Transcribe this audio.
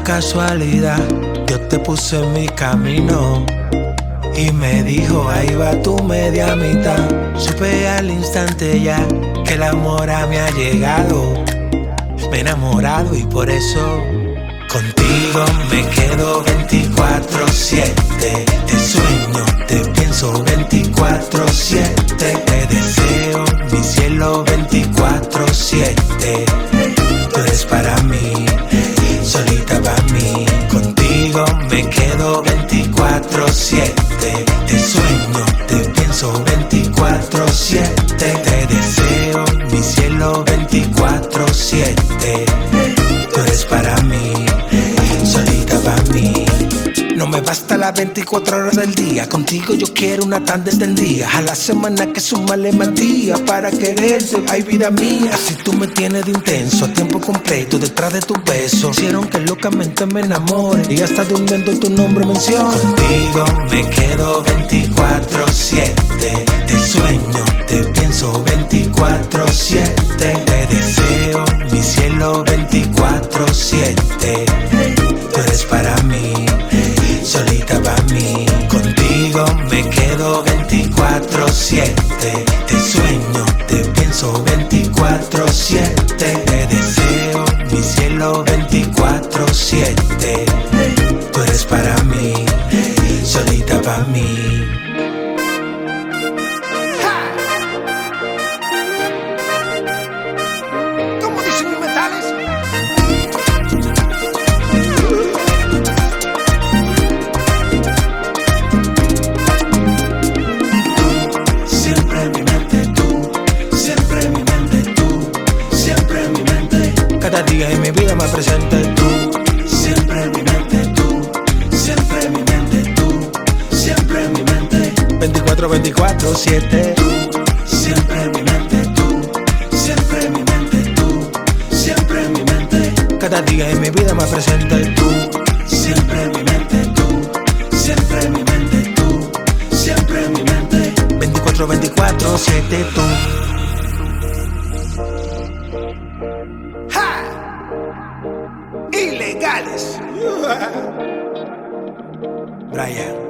casualidad, Dios te puso en mi camino y me dijo, ahí va tu media mitad. Supe al instante ya que el amor a mí ha llegado. Me he enamorado y por eso contigo me quedo 24/7. Te sueño, te pienso 24/7. Te deseo, mi cielo 24/7. Tú eres para mí, solita para mí. Contigo me quedo 24/7. Te sueño, te pienso 24/7. Te deseo, mi cielo 24/7. Tú eres para mí, solita para mí. No me basta las 24 horas del día. Contigo yo quiero una tan extendida. A la semana que sumarle más días para quererte, ay vida mía. Así tú me tienes de intenso, a tiempo completo, detrás de tus besos. Hicieron que locamente me enamore y hasta durmiendo tu nombre menciono. Contigo me quedo 24/7. Te sueño, te pienso 24/7. Te deseo, mi cielo 24/7. Tú eres para mí, solita para mí. Contigo me quedo 24/7. Te sueño, te pienso 24/7. Te deseo, mi cielo 24/7. Tú eres para mí, solita para mí. ¿Cómo dicen mis metales? Cada día en mi vida más presente tú. Siempre en mi mente tú. Siempre en mi mente tú. Siempre en mi mente. 24/24/7. Siempre en mi mente tú. Siempre en mi mente tú. Siempre en mi mente. Cada día en mi vida más presente tú. Siempre en mi mente tú. Siempre en mi mente tú. Siempre en mi mente. 24/24/7 tú. Ilegales. Brian.